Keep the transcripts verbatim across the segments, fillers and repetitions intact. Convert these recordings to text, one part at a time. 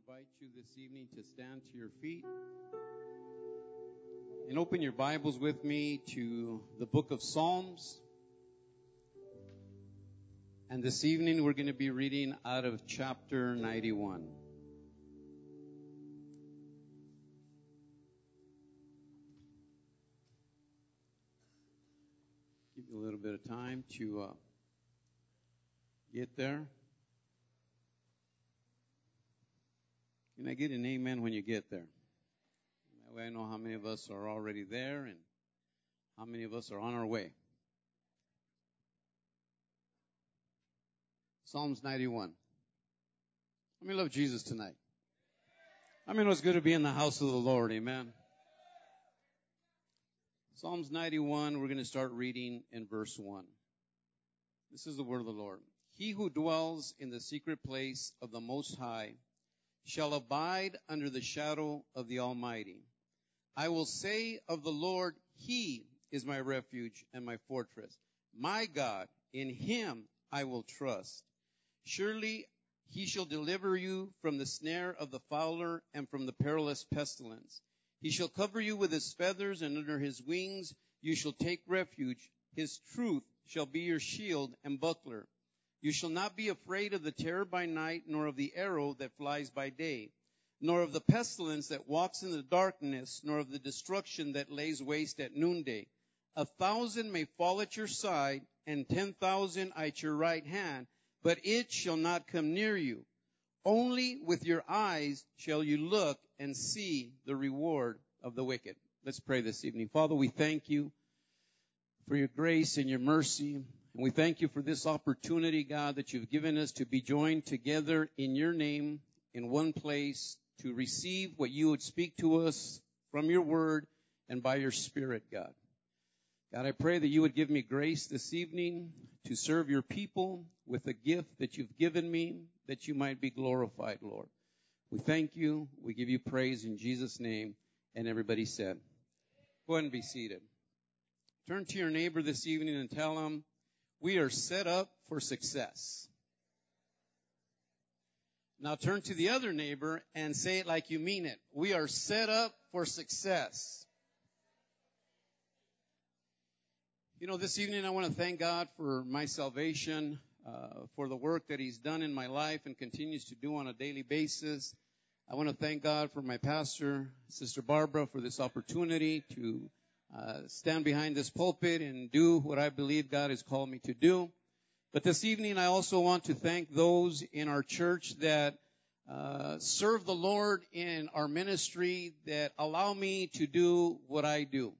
invite you this evening to stand to your feet and open your Bibles with me to the book of Psalms. And this evening we're going to be reading out of chapter ninety-one. Give you a little bit of time to uh, get there. Can I get an amen when you get there? That way I know how many of us are already there and how many of us are on our way. Psalms ninety-one. How many love Jesus tonight? How many know it's good to be in the house of the Lord? Amen. Psalms ninety-one, we're going to start reading in verse one. This is the word of the Lord. He who dwells in the secret place of the Most High shall abide under the shadow of the Almighty. I will say of the Lord, He is my refuge and my fortress. My God, in Him I will trust. Surely He shall deliver you from the snare of the fowler and from the perilous pestilence. He shall cover you with His feathers, and under His wings you shall take refuge. His truth shall be your shield and buckler. You shall not be afraid of the terror by night, nor of the arrow that flies by day, nor of the pestilence that walks in the darkness, nor of the destruction that lays waste at noonday. A thousand may fall at your side, and ten thousand at your right hand, but it shall not come near you. Only with your eyes shall you look and see the reward of the wicked. Let's pray this evening. Father, we thank you for your grace and your mercy. And we thank you for this opportunity, God, that you've given us to be joined together in your name in one place to receive what you would speak to us from your word and by your Spirit, God. God, I pray that you would give me grace this evening to serve your people with the gift that you've given me, that you might be glorified, Lord. We thank you. We give you praise in Jesus' name. And everybody said, go ahead and be seated. Turn to your neighbor this evening and tell him, we are set up for success. Now turn to the other neighbor and say it like you mean it. We are set up for success. You know, this evening I want to thank God for my salvation, uh, for the work that He's done in my life and continues to do on a daily basis. I want to thank God for my pastor, Sister Barbara, for this opportunity to Uh, stand behind this pulpit and do what I believe God has called me to do. But this evening, I also want to thank those in our church that uh, serve the Lord in our ministry, that allow me to do what I do.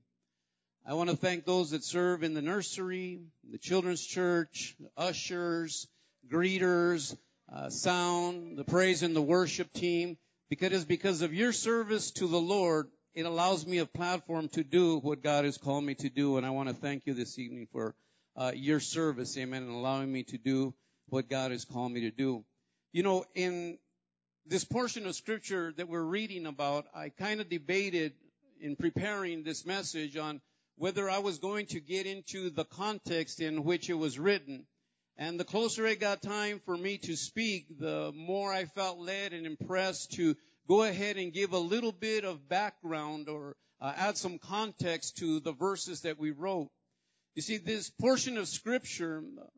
I want to thank those that serve in the nursery, the children's church, the ushers, greeters, uh, sound, the praise and the worship team, because it's because of your service to the Lord it allows me a platform to do what God has called me to do. And I want to thank you this evening for uh, your service, amen, and allowing me to do what God has called me to do. You know, in this portion of Scripture that we're reading about, I kind of debated in preparing this message on whether I was going to get into the context in which it was written. And the closer it got time for me to speak, the more I felt led and impressed to go ahead and give a little bit of background or uh, add some context to the verses that we wrote. You see, this portion of Scripture,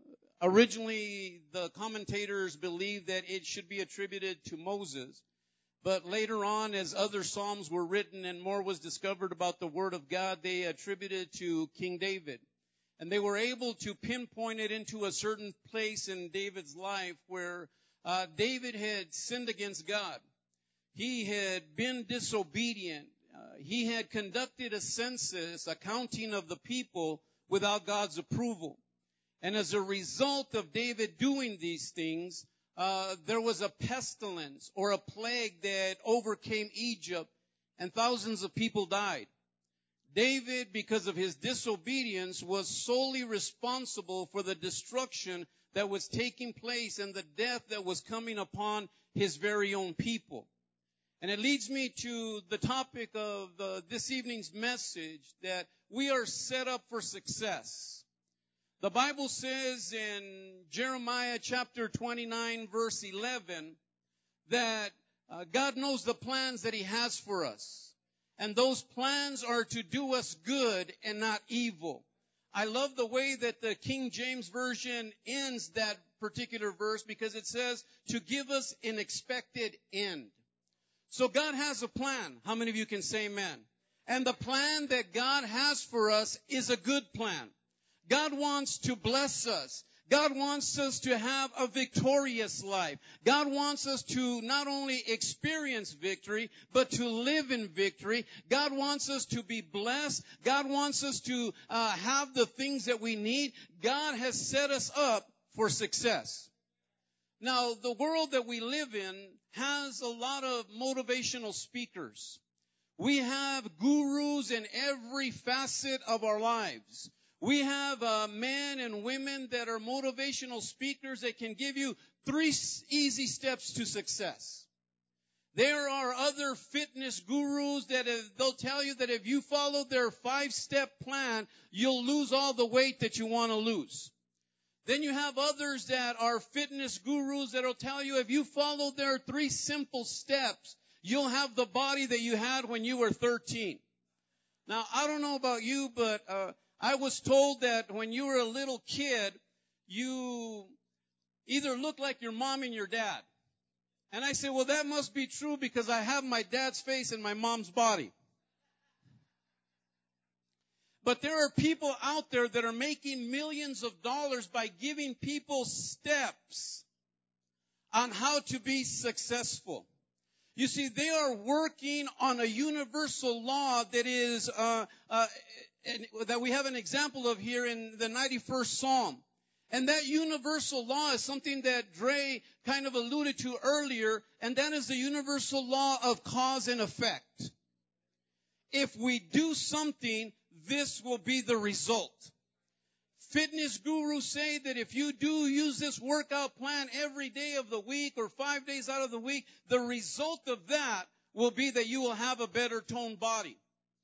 originally the commentators believed that it should be attributed to Moses. But later on, as other Psalms were written and more was discovered about the Word of God, they attributed to King David. And they were able to pinpoint it into a certain place in David's life where uh, David had sinned against God. He had been disobedient. Uh, he had conducted a census, a counting of the people without God's approval. And as a result of David doing these things, uh, there was a pestilence or a plague that overcame Egypt, and thousands of people died. David, because of his disobedience, was solely responsible for the destruction that was taking place and the death that was coming upon his very own people. And it leads me to the topic of the, this evening's message, that we are set up for success. The Bible says in Jeremiah chapter twenty-nine, verse eleven, that Uh, God knows the plans that He has for us. And those plans are to do us good and not evil. I love the way that the King James Version ends that particular verse because it says to give us an expected end. So God has a plan. How many of you can say amen? And the plan that God has for us is a good plan. God wants to bless us. God wants us to have a victorious life. God wants us to not only experience victory, but to live in victory. God wants us to be blessed. God wants us to uh, have the things that we need. God has set us up for success. Now, the world that we live in has a lot of motivational speakers. We have gurus in every facet of our lives. We have uh, men and women that are motivational speakers that can give you three easy steps to success. There are other fitness gurus that if, they'll tell you that if you follow their five-step plan, you'll lose all the weight that you want to lose. Then you have others that are fitness gurus that will tell you if you follow their three simple steps, you'll have the body that you had when you were thirteen. Now, I don't know about you, but uh, I was told that when you were a little kid, you either look like your mom and your dad. And I said, well, that must be true because I have my dad's face and my mom's body. But there are people out there that are making millions of dollars by giving people steps on how to be successful. You see, they are working on a universal law that is uh, uh, that we have an example of here in the ninety-first Psalm. And that universal law is something that Dre kind of alluded to earlier, and that is the universal law of cause and effect. If we do something, this will be the result. Fitness gurus say that if you do use this workout plan every day of the week or five days out of the week, the result of that will be that you will have a better toned body.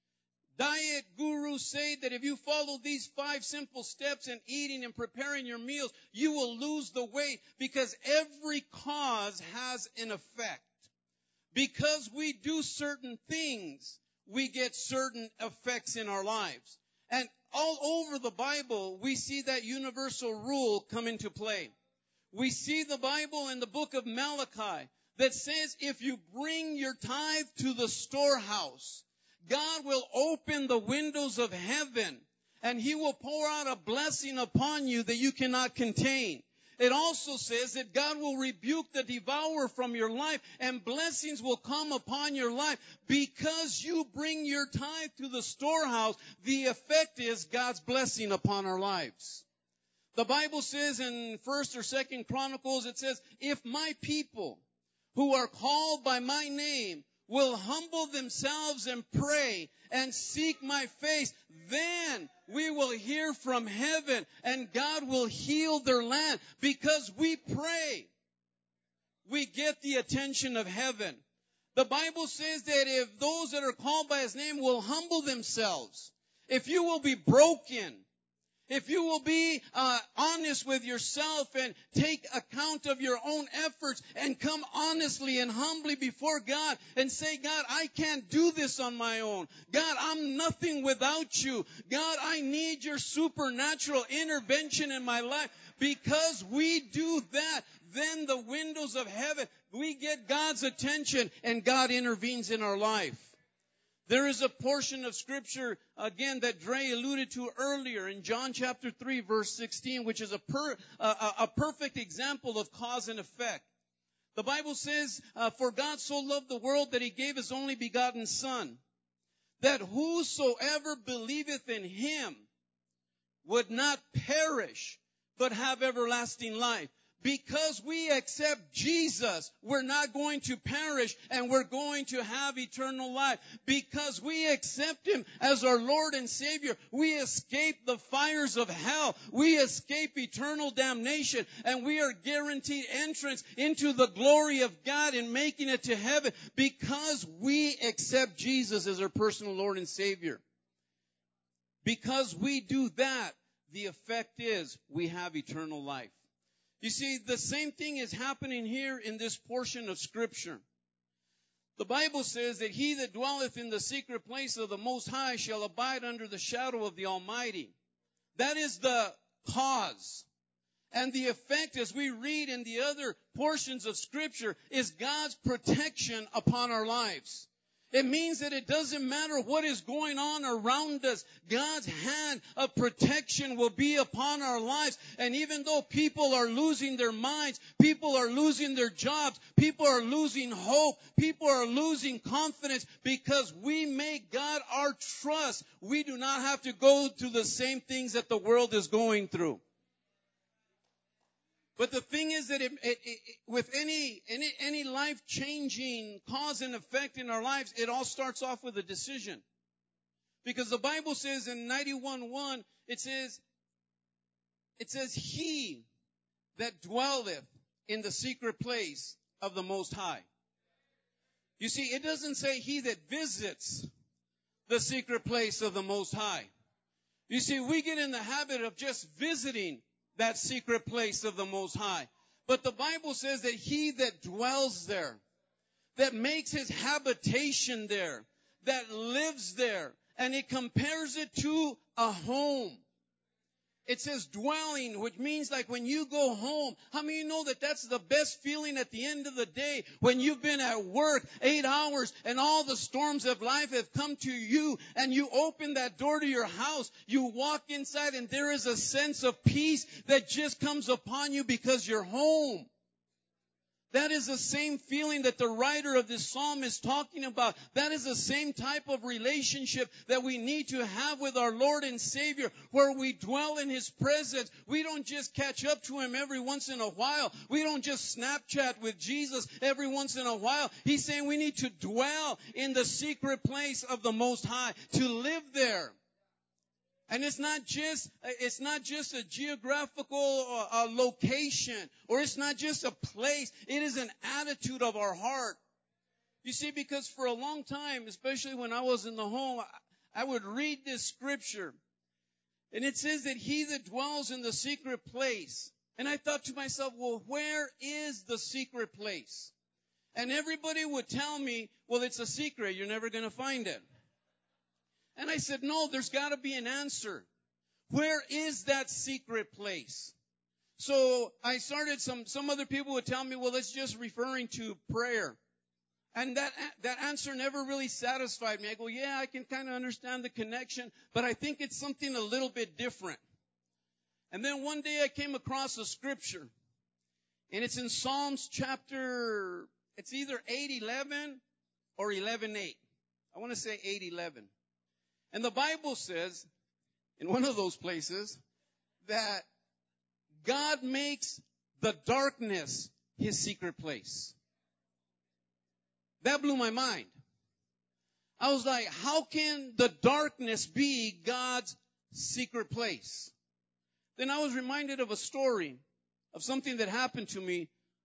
Diet gurus say that if you follow these five simple steps in eating and preparing your meals, you will lose the weight because every cause has an effect. Because we do certain things, we get certain effects in our lives. And all over the Bible, we see that universal rule come into play. We see the Bible in the book of Malachi that says if you bring your tithe to the storehouse, God will open the windows of heaven and He will pour out a blessing upon you that you cannot contain. It also says that God will rebuke the devourer from your life and blessings will come upon your life because you bring your tithe to the storehouse. The effect is God's blessing upon our lives. The Bible says in First or Second Chronicles, it says, if my people who are called by my name will humble themselves and pray and seek my face, then we will hear from heaven and God will heal their land. Because we pray, we get the attention of heaven. The Bible says that if those that are called by His name will humble themselves, if you will be broken, if you will be uh, honest with yourself and take account of your own efforts and come honestly and humbly before God and say, God, I can't do this on my own. God, I'm nothing without you. God, I need your supernatural intervention in my life. Because we do that, then the windows of heaven, we get God's attention and God intervenes in our life. There is a portion of Scripture, again, that Dre alluded to earlier in John chapter three, verse sixteen, which is a, per, a, a perfect example of cause and effect. The Bible says, uh, for God so loved the world that He gave His only begotten Son, that whosoever believeth in Him would not perish, but have everlasting life. Because we accept Jesus, we're not going to perish and we're going to have eternal life. Because we accept Him as our Lord and Savior, we escape the fires of hell. We escape eternal damnation and we are guaranteed entrance into the glory of God and making it to heaven because we accept Jesus as our personal Lord and Savior. Because we do that, the effect is we have eternal life. You see, the same thing is happening here in this portion of Scripture. The Bible says that he that dwelleth in the secret place of the Most High shall abide under the shadow of the Almighty. That is the cause. And the effect, as we read in the other portions of Scripture, is God's protection upon our lives. It means that it doesn't matter what is going on around us. God's hand of protection will be upon our lives. And even though people are losing their minds, people are losing their jobs, people are losing hope, people are losing confidence, because we make God our trust, we do not have to go through the same things that the world is going through. But the thing is that it, it, it, with any, any, any life-changing cause and effect in our lives, it all starts off with a decision. Because the Bible says in ninety-one one, it says, it says, he that dwelleth in the secret place of the Most High. You see, it doesn't say he that visits the secret place of the Most High. You see, we get in the habit of just visiting that secret place of the Most High. But the Bible says that he that dwells there, that makes his habitation there, that lives there, and it compares it to a home. It says dwelling, which means like when you go home. How many of you know that that's the best feeling at the end of the day? When you've been at work eight hours and all the storms of life have come to you and you open that door to your house, you walk inside and there is a sense of peace that just comes upon you because you're home. That is the same feeling that the writer of this psalm is talking about. That is the same type of relationship that we need to have with our Lord and Savior, where we dwell in His presence. We don't just catch up to Him every once in a while. We don't just Snapchat with Jesus every once in a while. He's saying we need to dwell in the secret place of the Most High, to live there. And it's not just, it's not just a geographical uh, location, or it's not just a place. It is an attitude of our heart. You see, because for a long time, especially when I was in the home, I would read this scripture. And it says that he that dwells in the secret place. And I thought to myself, well, where is the secret place? And everybody would tell me, well, it's a secret. You're never going to find it. And I said, no, there's got to be an answer. Where is that secret place? So I started, some, some other people would tell me, well, it's just referring to prayer. And that, that answer never really satisfied me. I go, yeah, I can kind of understand the connection, but I think it's something a little bit different. And then one day I came across a scripture. And it's in Psalms chapter, it's either eight eleven or eleven eight. I want to say eight eleven. And the Bible says, in one of those places, that God makes the darkness His secret place. That blew my mind. I was like, how can the darkness be God's secret place? Then I was reminded of a story of something that happened to me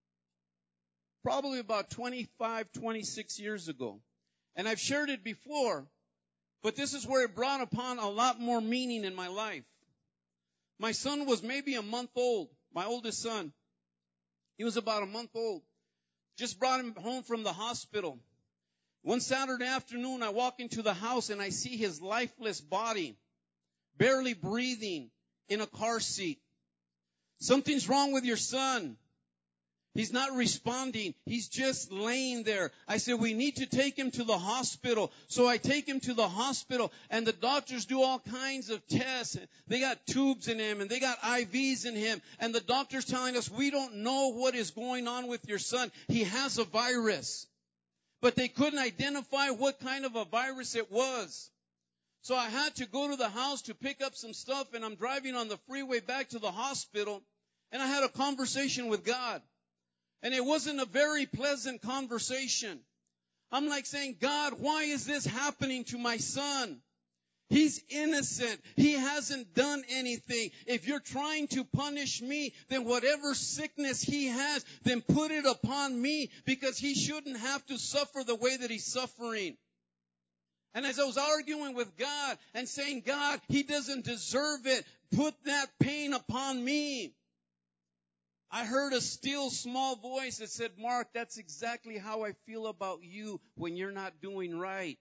probably about twenty-five, twenty-six years ago. And I've shared it before. But this is where it brought upon a lot more meaning in my life. My son was maybe a month old, my oldest son. He was about a month old. Just brought him home from the hospital. One Saturday afternoon, I walk into the house and I see his lifeless body, barely breathing, in a car seat. Something's wrong with your son. He's not responding. He's just laying there. I said, we need to take him to the hospital. So I take him to the hospital, and the doctors do all kinds of tests. They got tubes in him, and they got I Vs in him. And the doctor's telling us, we don't know what is going on with your son. He has a virus. But they couldn't identify what kind of a virus it was. So I had to go to the house to pick up some stuff, and I'm driving on the freeway back to the hospital, and I had a conversation with God. And it wasn't a very pleasant conversation. I'm like saying, God, why is this happening to my son? He's innocent. He hasn't done anything. If you're trying to punish me, then whatever sickness he has, then put it upon me, because he shouldn't have to suffer the way that he's suffering. And as I was arguing with God and saying, God, he doesn't deserve it. Put that pain upon me. I heard a still small voice that said, Mark, that's exactly how I feel about you when you're not doing right.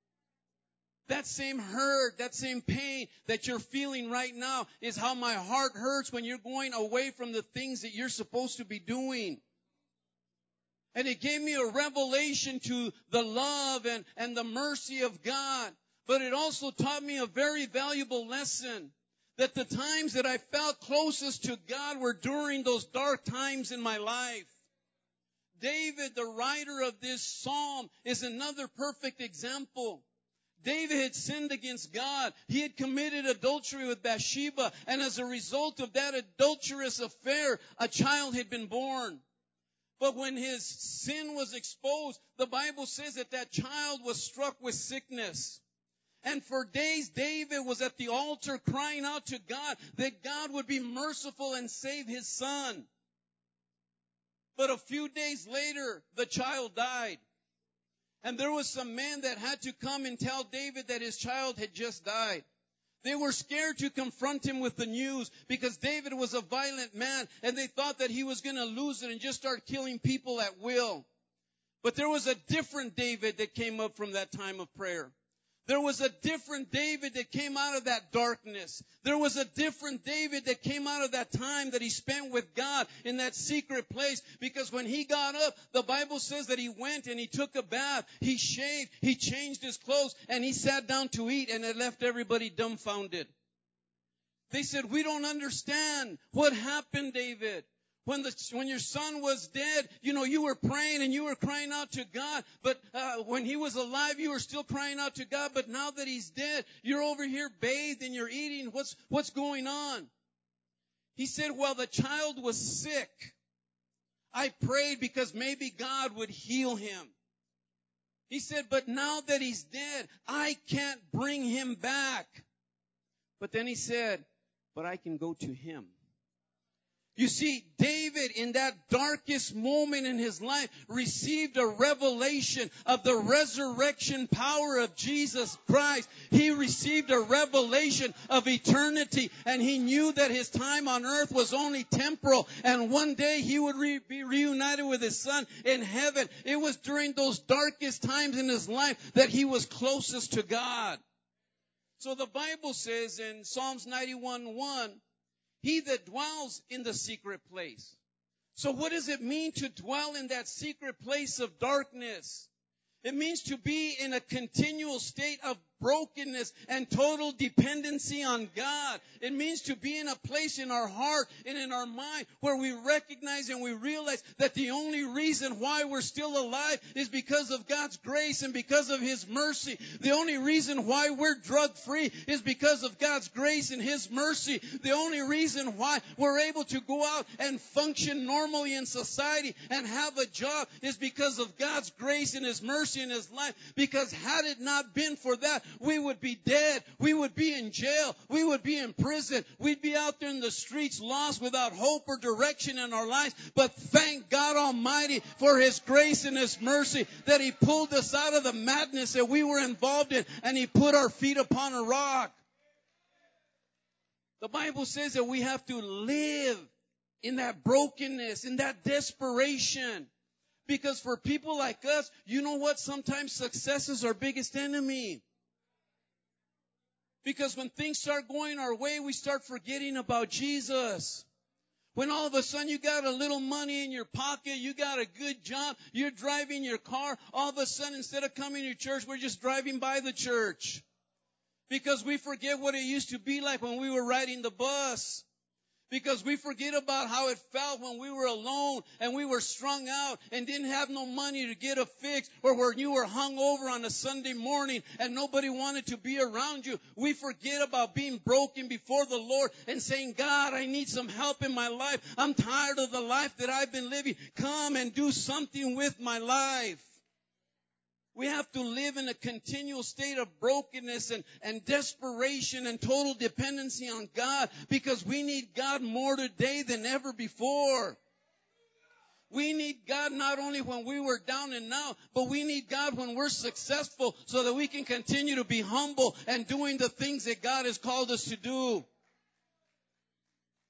That same hurt, that same pain that you're feeling right now is how my heart hurts when you're going away from the things that you're supposed to be doing. And it gave me a revelation to the love and, and the mercy of God. But it also taught me a very valuable lesson. That the times that I felt closest to God were during those dark times in my life. David, the writer of this psalm, is another perfect example. David had sinned against God. He had committed adultery with Bathsheba. And as a result of that adulterous affair, a child had been born. But when his sin was exposed, the Bible says that that child was struck with sickness. And for days, David was at the altar crying out to God that God would be merciful and save his son. But a few days later, the child died. And there was some men that had to come and tell David that his child had just died. They were scared to confront him with the news because David was a violent man and they thought that he was going to lose it and just start killing people at will. But there was a different David that came up from that time of prayer. There was a different David that came out of that darkness. There was a different David that came out of that time that he spent with God in that secret place. Because when he got up, the Bible says that he went and he took a bath. He shaved, he changed his clothes, and he sat down to eat, and it left everybody dumbfounded. They said, we don't understand. What happened, David? When the when your son was dead, you know, you were praying and you were crying out to God. But uh, when he was alive, you were still crying out to God. But now that he's dead, you're over here bathed and you're eating. What's what's going on? He said, well, the child was sick. I prayed because maybe God would heal him. He said, but now that he's dead, I can't bring him back. But then he said, but I can go to him. You see, David, in that darkest moment in his life, received a revelation of the resurrection power of Jesus Christ. He received a revelation of eternity, and he knew that his time on earth was only temporal, and one day he would re- be reunited with his son in heaven. It was during those darkest times in his life that he was closest to God. So the Bible says in Psalms ninety-one one, he that dwells in the secret place. So what does it mean to dwell in that secret place of darkness? It means to be in a continual state of brokenness and total dependency on God. It means to be in a place in our heart and in our mind where we recognize and we realize that the only reason why we're still alive is because of God's grace and because of His mercy. The only reason why we're drug-free is because of God's grace and His mercy. The only reason why we're able to go out and function normally in society and have a job is because of God's grace and His mercy in His life. Because had it not been for that, we would be dead. We would be in jail. We would be in prison. We'd be out there in the streets lost without hope or direction in our lives. But thank God Almighty for His grace and His mercy that He pulled us out of the madness that we were involved in and He put our feet upon a rock. The Bible says that we have to live in that brokenness, in that desperation. Because for people like us, you know what? Sometimes success is our biggest enemy. Because when things start going our way, we start forgetting about Jesus. When all of a sudden you got a little money in your pocket, you got a good job, you're driving your car, all of a sudden instead of coming to church, we're just driving by the church. Because we forget what it used to be like when we were riding the bus. Because we forget about how it felt when we were alone and we were strung out and didn't have no money to get a fix, or when you were hung over on a Sunday morning and nobody wanted to be around you. We forget about being broken before the Lord and saying, God, I need some help in my life. I'm tired of the life that I've been living. Come and do something with my life. We have to live in a continual state of brokenness and, and desperation and total dependency on God, because we need God more today than ever before. We need God not only when we were down and out, but we need God when we're successful so that we can continue to be humble and doing the things that God has called us to do.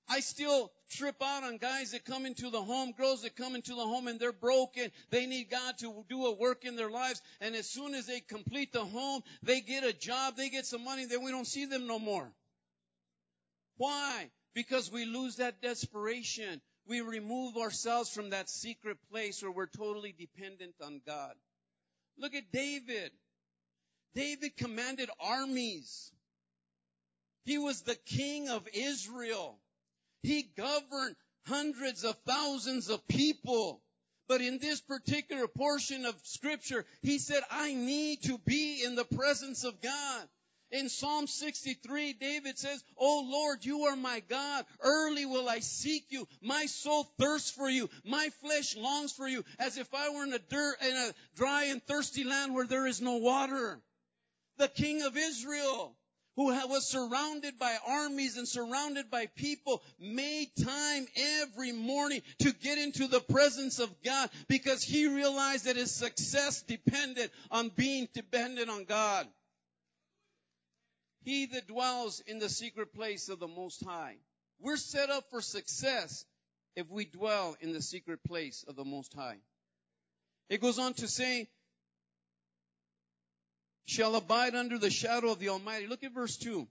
I still trip out on guys that come into the home, girls that come into the home and they're broken. They need God to do a work in their lives. And as soon as they complete the home, they get a job, they get some money, then we don't see them no more. Why? Because we lose that desperation. We remove ourselves from that secret place where we're totally dependent on God. Look at David. David commanded armies. He was the king of Israel. He governed hundreds of thousands of people. But in this particular portion of Scripture, he said, I need to be in the presence of God. In Psalm sixty-three, David says, Oh Lord, you are my God. Early will I seek you. My soul thirsts for you. My flesh longs for you, as if I were in a dirt, in a dry and thirsty land where there is no water. The king of Israel, who was surrounded by armies and surrounded by people, made time every morning to get into the presence of God because he realized that his success depended on being dependent on God. He that dwells in the secret place of the Most High. We're set up for success if we dwell in the secret place of the Most High. It goes on to say, shall abide under the shadow of the Almighty. Look at verse two.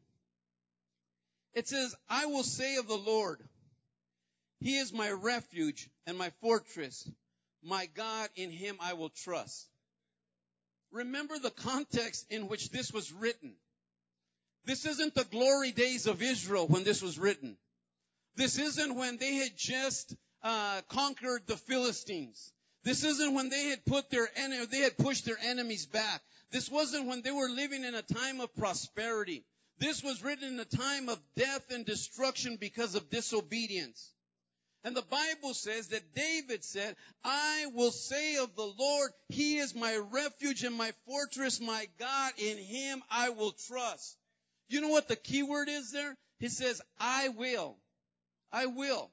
It says, I will say of the Lord, He is my refuge and my fortress. My God, in Him I will trust. Remember the context in which this was written. This isn't the glory days of Israel when this was written. This isn't when they had just uh, conquered the Philistines. This isn't when they had put their en- they had pushed their enemies back. This wasn't when they were living in a time of prosperity. This was written in a time of death and destruction because of disobedience. And the Bible says that David said, I will say of the Lord, He is my refuge and my fortress, my God, in Him I will trust. You know what the key word is there? He says, I will. I will.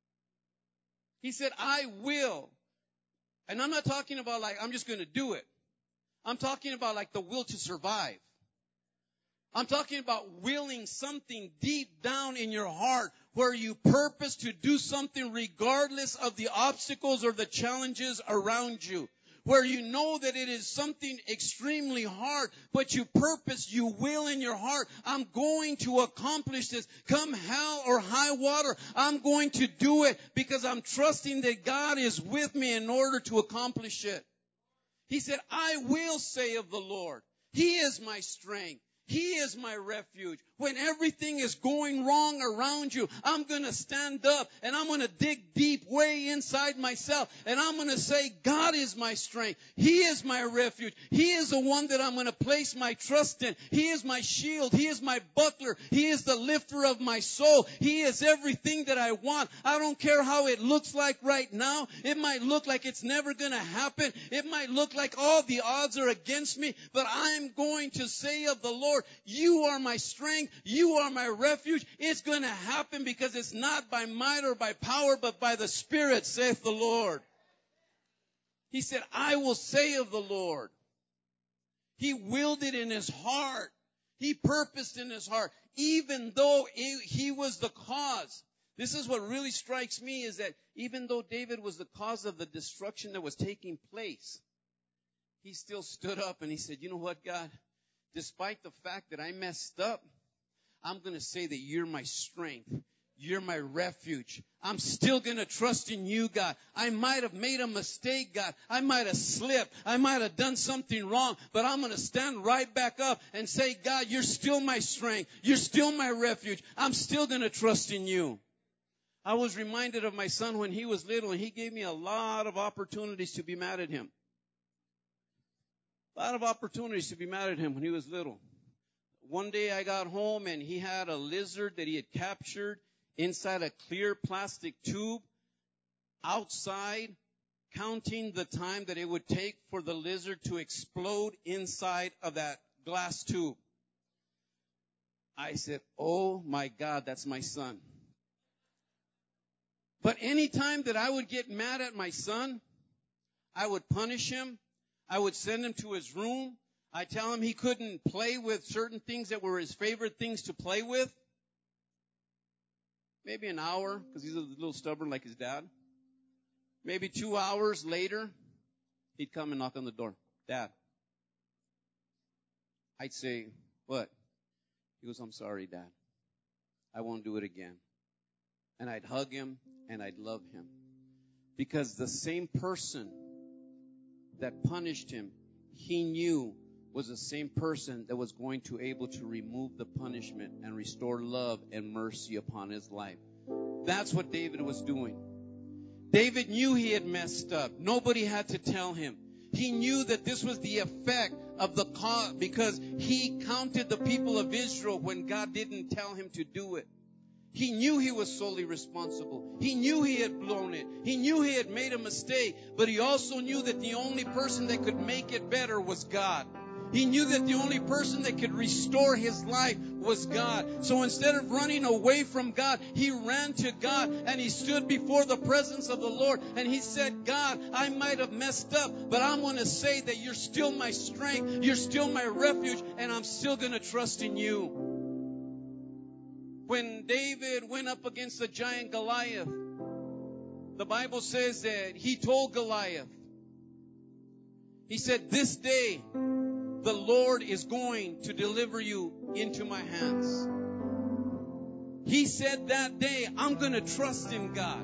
He said, I will. And I'm not talking about like, I'm just going to do it. I'm talking about like the will to survive. I'm talking about willing something deep down in your heart where you purpose to do something regardless of the obstacles or the challenges around you. Where you know that it is something extremely hard, but you purpose, you will in your heart, I'm going to accomplish this. Come hell or high water, I'm going to do it because I'm trusting that God is with me in order to accomplish it. He said, I will say of the Lord, He is my strength. He is my refuge. When everything is going wrong around you, I'm going to stand up and I'm going to dig deep way inside myself and I'm going to say, God is my strength. He is my refuge. He is the one that I'm going to place my trust in. He is my shield. He is my buckler. He is the lifter of my soul. He is everything that I want. I don't care how it looks like right now. It might look like it's never going to happen. It might look like all the odds are against me, but I'm going to say of the Lord, You are my strength. You are my refuge. It's going to happen because it's not by might or by power, but by the Spirit, saith the Lord. He said, I will say of the Lord. He willed it in his heart. He purposed in his heart, even though he was the cause. This is what really strikes me is that even though David was the cause of the destruction that was taking place, he still stood up and he said, you know what, God? Despite the fact that I messed up, I'm going to say that you're my strength. You're my refuge. I'm still going to trust in you, God. I might have made a mistake, God. I might have slipped. I might have done something wrong, but I'm going to stand right back up and say, God, you're still my strength. You're still my refuge. I'm still going to trust in you. I was reminded of my son when he was little, and he gave me a lot of opportunities to be mad at him. A lot of opportunities to be mad at him when he was little. One day I got home and he had a lizard that he had captured inside a clear plastic tube outside, counting the time that it would take for the lizard to explode inside of that glass tube. I said, oh my God, that's my son. But any time that I would get mad at my son, I would punish him. I would send him to his room. I tell him he couldn't play with certain things that were his favorite things to play with. maybe an hour, because he's a little stubborn like his dad. Maybe two hours later, he'd come and knock on the door. Dad. I'd say, what? He goes, I'm sorry, Dad. I won't do it again. And I'd hug him and I'd love him. Because the same person that punished him, he knew was the same person that was going to able to remove the punishment and restore love and mercy upon his life. That's what David was doing. David knew he had messed up. Nobody had to tell him. He knew that this was the effect of the cause, because he counted the people of Israel when God didn't tell him to do it. He knew he was solely responsible. He knew he had blown it. He knew he had made a mistake. But he also knew that the only person that could make it better was God. He knew that the only person that could restore his life was God. So instead of running away from God, he ran to God and he stood before the presence of the Lord. And he said, God, I might have messed up, but I'm going to say that you're still my strength. You're still my refuge, and I'm still going to trust in you. When David went up against the giant Goliath, the Bible says that he told Goliath, he said, this day, the Lord is going to deliver you into my hands. He said that day, I'm going to trust in God.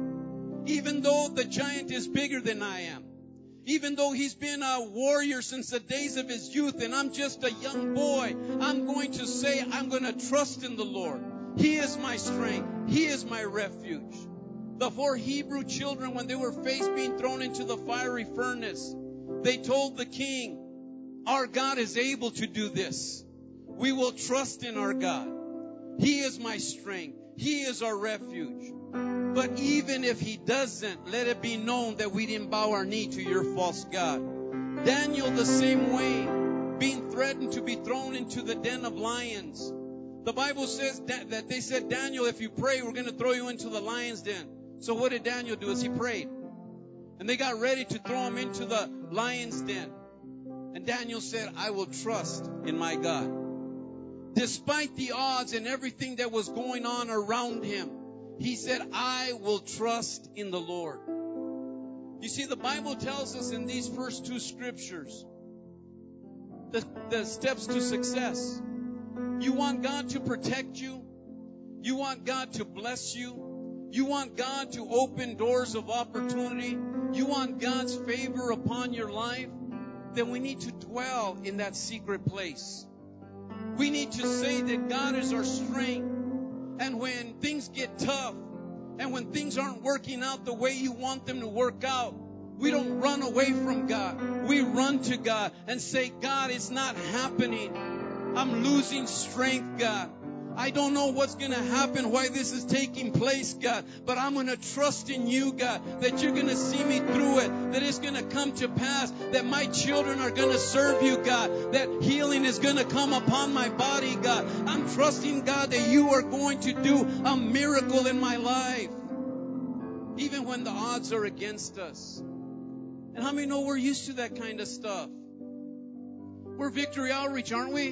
Even though the giant is bigger than I am. Even though he's been a warrior since the days of his youth and I'm just a young boy, I'm going to say I'm going to trust in the Lord. He is my strength. He is my refuge. The four Hebrew children, when they were faced being thrown into the fiery furnace, they told the king, our God is able to do this. We will trust in our God. He is my strength. He is our refuge. But even if he doesn't, let it be known that we didn't bow our knee to your false God. Daniel, the same way, being threatened to be thrown into the den of lions. The Bible says that, that they said, Daniel, if you pray, we're going to throw you into the lion's den. So what did Daniel do? Is he prayed. And they got ready to throw him into the lion's den. And Daniel said, I will trust in my God. Despite the odds and everything that was going on around him, he said, I will trust in the Lord. You see, the Bible tells us in these first two scriptures the, the steps to success. You want God to protect you. You want God to bless you. You want God to open doors of opportunity. You want God's favor upon your life. Then we need to dwell in that secret place. We need to say that God is our strength. And when things get tough, and when things aren't working out the way you want them to work out, we don't run away from God. We run to God and say, God, it's not happening. I'm losing strength, God. I don't know what's going to happen, why this is taking place, God. But I'm going to trust in you, God, that you're going to see me through it, that it's going to come to pass, that my children are going to serve you, God, that healing is going to come upon my body, God. I'm trusting, God, that you are going to do a miracle in my life, even when the odds are against us. And how many know we're used to that kind of stuff? We're Victory Outreach, aren't we?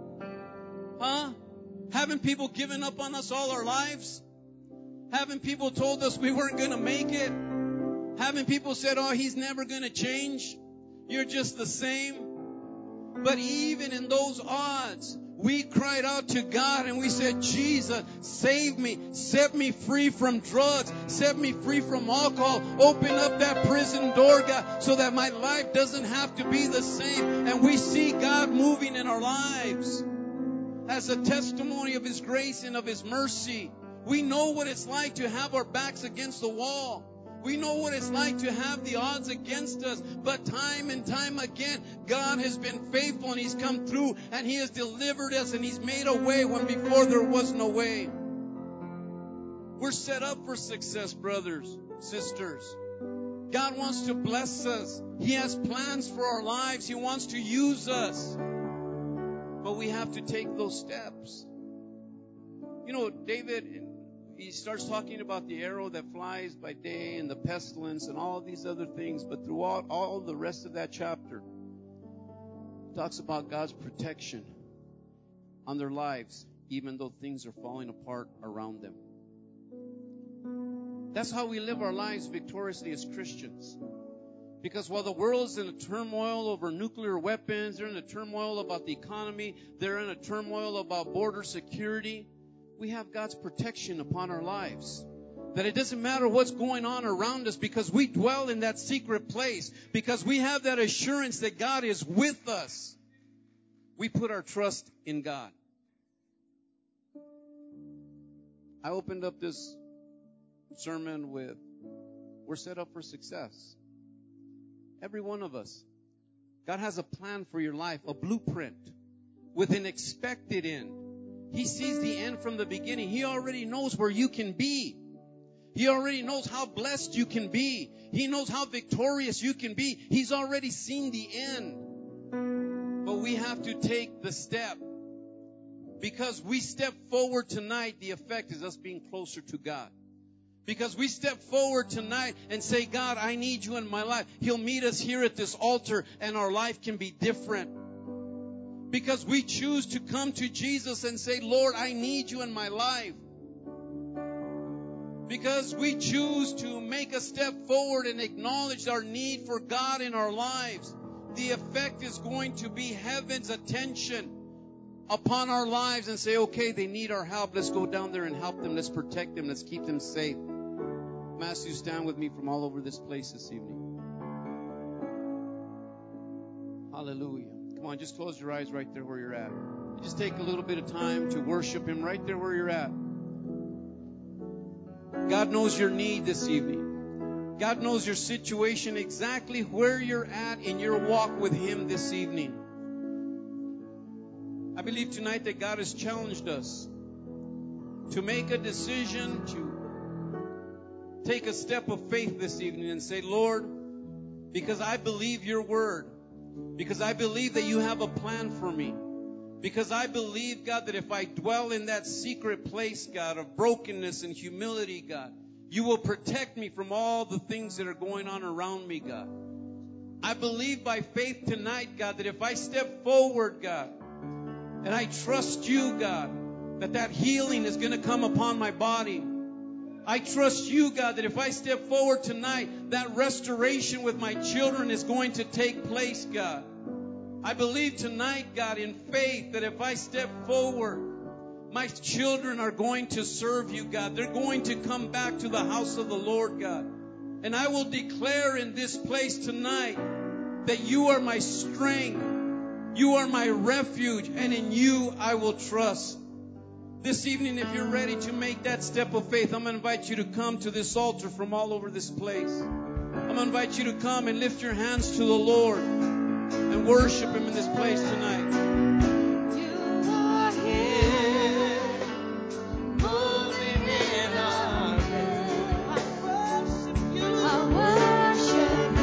Huh? Haven't people given up on us all our lives? Haven't people told us we weren't going to make it? Haven't people said, oh, he's never going to change? You're just the same. But even in those odds, we cried out to God and we said, Jesus, save me. Set me free from drugs. Set me free from alcohol. Open up that prison door, God, so that my life doesn't have to be the same. And we see God moving in our lives as a testimony of His grace and of His mercy. We know what it's like to have our backs against the wall. We know what it's like to have the odds against us. But time and time again, God has been faithful and He's come through and He has delivered us and He's made a way when before there was no way. We're set up for success, brothers, sisters. God wants to bless us. He has plans for our lives. He wants to use us. But we have to take those steps. You know, David, he starts talking about the arrow that flies by day and the pestilence and all these other things. But throughout all the rest of that chapter, it talks about God's protection on their lives, even though things are falling apart around them. That's how we live our lives victoriously as Christians. Because while the world's in a turmoil over nuclear weapons, they're in a turmoil about the economy, they're in a turmoil about border security, we have God's protection upon our lives. That it doesn't matter what's going on around us, because we dwell in that secret place, because we have that assurance that God is with us. We put our trust in God. I opened up this sermon with, we're set up for success. Every one of us. God has a plan for your life, a blueprint with an expected end. He sees the end from the beginning. He already knows where you can be. He already knows how blessed you can be. He knows how victorious you can be. He's already seen the end. But we have to take the step. Because we step forward tonight, the effect is us being closer to God. Because we step forward tonight and say, God, I need you in my life. He'll meet us here at this altar and our life can be different. Because we choose to come to Jesus and say, Lord, I need you in my life. Because we choose to make a step forward and acknowledge our need for God in our lives. The effect is going to be heaven's attention upon our lives and say, okay, they need our help. Let's go down there and help them. Let's protect them. Let's keep them safe. I'm asking you to stand with me from all over this place this evening. Hallelujah. Come on, just close your eyes right there where you're at. Just take a little bit of time to worship Him right there where you're at. God knows your need this evening. God knows your situation, exactly where you're at in your walk with Him this evening. I believe tonight that God has challenged us to make a decision, to take a step of faith this evening and say, Lord, because I believe your word, because I believe that you have a plan for me, because I believe, God, that if I dwell in that secret place, God, of brokenness and humility, God, you will protect me from all the things that are going on around me, God. I believe by faith tonight, God, that if I step forward, God, and I trust you, God, that that healing is going to come upon my body. I trust you, God, that if I step forward tonight, that restoration with my children is going to take place, God. I believe tonight, God, in faith, that if I step forward, my children are going to serve you, God. They're going to come back to the house of the Lord, God. And I will declare in this place tonight that you are my strength. You are my refuge, and in you I will trust. This evening, if you're ready to make that step of faith, I'm going to invite you to come to this altar from all over this place. I'm going to invite you to come and lift your hands to the Lord and worship Him in this place tonight. You are here, moving in our midst. I worship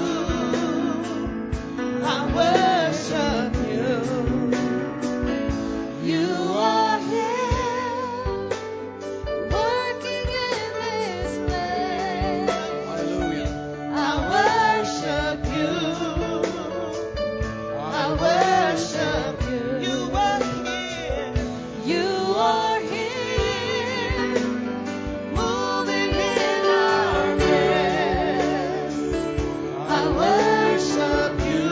you. I worship you. You are here, working in this place. Hallelujah. I worship you. I worship you. You are here. You are here, moving in our midst. I worship you.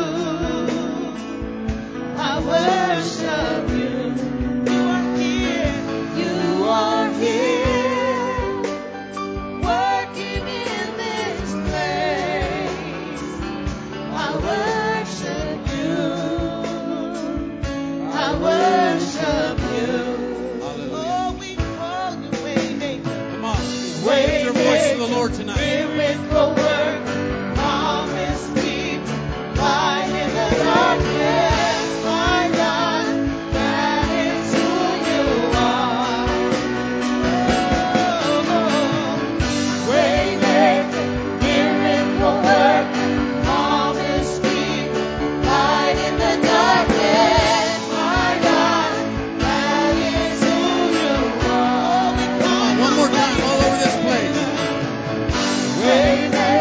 I worship you. You are here. You are here, working in this place. I worship you. I worship you. Hallelujah. Oh, we call you Waymaker. Come on. Raise your voice to the Lord tonight. Miracle work, promise keep, light in the darkness, my God, that is who you are. Oh, Waymaker, miracle work, promise keep, light in the darkness, my God, that is who you are. Come on, one more time, all over this place. Waymaker,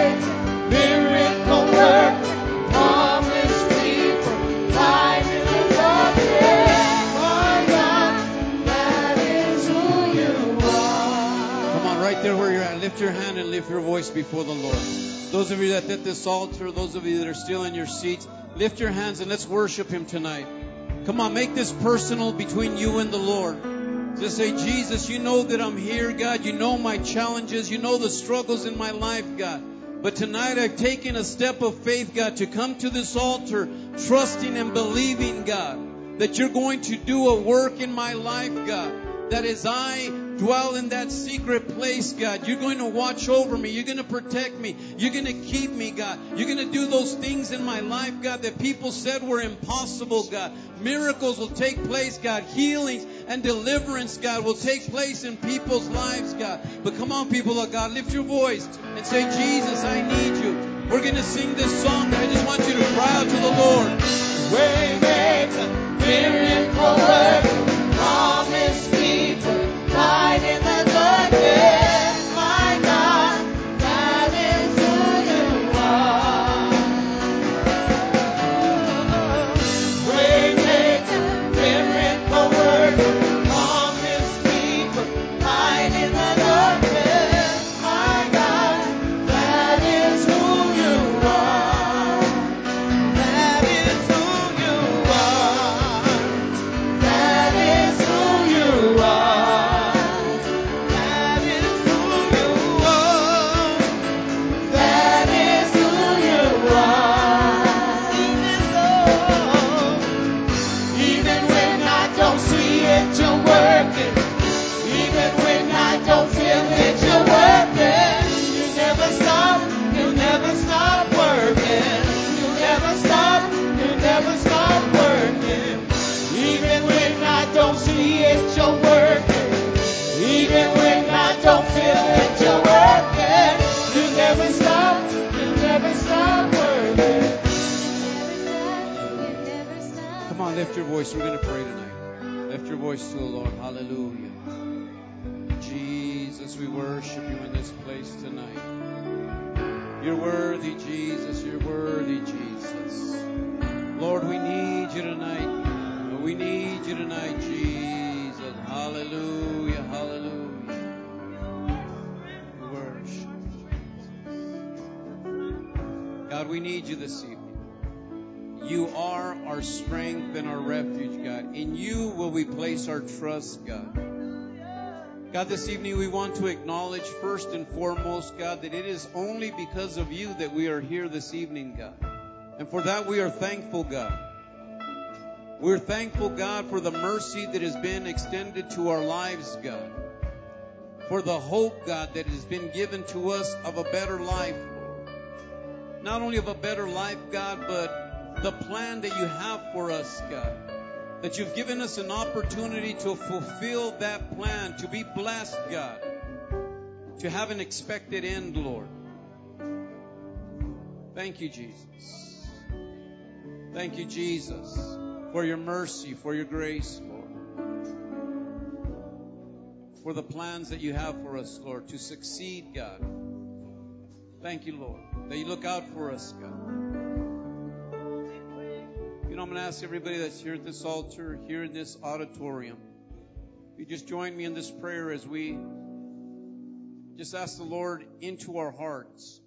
lift your hand and lift your voice before the Lord. Those of you that at this altar, those of you that are still in your seats, lift your hands and let's worship Him tonight. Come on, make this personal between you and the Lord. Just say, Jesus, you know that I'm here, God. You know my challenges. You know the struggles in my life, God. But tonight I've taken a step of faith, God, to come to this altar, trusting and believing, God, that you're going to do a work in my life, God. That as I dwell in that secret place, God, you're going to watch over me. You're going to protect me. You're going to keep me, God. You're going to do those things in my life, God, that people said were impossible, God. Miracles will take place, God. Healings and deliverance, God, will take place in people's lives, God. But come on, people of God, lift your voice and say, Jesus, I need you. We're going to sing this song, but I just want you to cry out to the Lord. Waymaker, miracle worker, promise keeper, light in the darkness, my God, that is who you are. Waymaker, miracle worker, promise keeper, light in the darkness, my God, that is who you are. That is who you are. That is who you are. That is who you are. That is who you are. Even when I don't see it, you're working. Even when I don't feel it, you're working. You never stop. You never stop working. You never stop. You never stop working. Even when I don't see it, you're working. Even when I don't feel it, you're working. You never stop. You never stop working. Come on, lift your voice. We're going to pray tonight. Lift your voice to the Lord. Hallelujah. Jesus, we worship you in this place tonight. You're worthy, Jesus. You're worthy, Jesus. Lord, we need you tonight. We need you tonight, Jesus. Hallelujah. Hallelujah. We worship you. God, we need you this evening. You are our strength and our refuge, God. In you will we place our trust, God. God, this evening we want to acknowledge first and foremost, God, that it is only because of you that we are here this evening, God. And for that we are thankful, God. We're thankful, God, for the mercy that has been extended to our lives, God. For the hope, God, that has been given to us of a better life, Lord. Not only of a better life, God, but the plan that you have for us, God. That you've given us an opportunity to fulfill that plan, to be blessed, God. To have an expected end, Lord. Thank you, Jesus. Thank you, Jesus, for your mercy, for your grace, Lord. For the plans that you have for us, Lord, to succeed, God. Thank you, Lord, that you look out for us, God. You know, I'm going to ask everybody that's here at this altar, here in this auditorium, if you just join me in this prayer as we just ask the Lord into our hearts.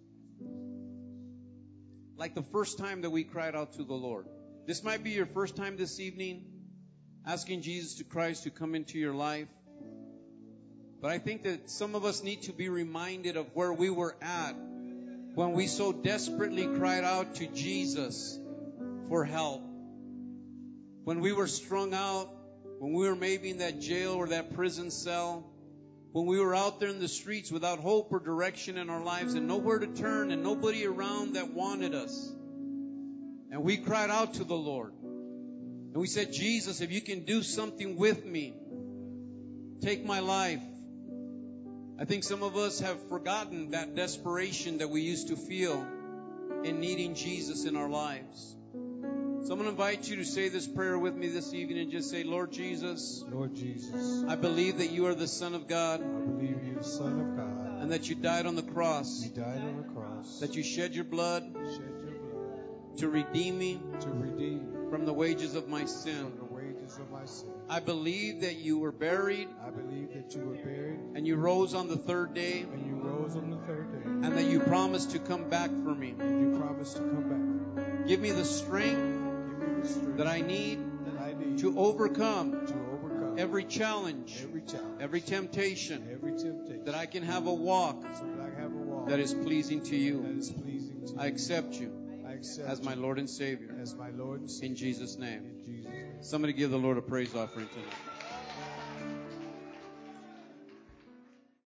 Like the first time that we cried out to the Lord. This might be your first time this evening asking Jesus to Christ to come into your life. But I think that some of us need to be reminded of where we were at when we so desperately cried out to Jesus for help. When we were strung out, when we were maybe in that jail or that prison cell, when we were out there in the streets without hope or direction in our lives and nowhere to turn and nobody around that wanted us. And we cried out to the Lord. And we said, Jesus, if you can do something with me, take my life. I think some of us have forgotten that desperation that we used to feel in needing Jesus in our lives. So I'm going to invite you to say this prayer with me this evening and just say, Lord Jesus, Lord Jesus, I believe that you are the Son of God. I believe you're the Son of God. And that you died on the cross. You died on the cross. That you shed your blood. Shed your blood. To redeem me. To redeem. From the wages of my sin. From the wages of my sin. I believe that you were buried. I believe that you were buried. And you rose on the third day. And you rose rose on the third day. and that you promised to come back for me. And you promised to come back. Give me the strength Give me the strength that I need that I need to overcome to overcome every challenge, every challenge, every temptation, every temptation, that I can have a walk so that I have a walk that is pleasing to that you. is pleasing to you. I accept you I accept as my you Lord and Savior. as my Lord and Savior. In Jesus' name. In Jesus' name. Somebody give the Lord a praise offering tonight.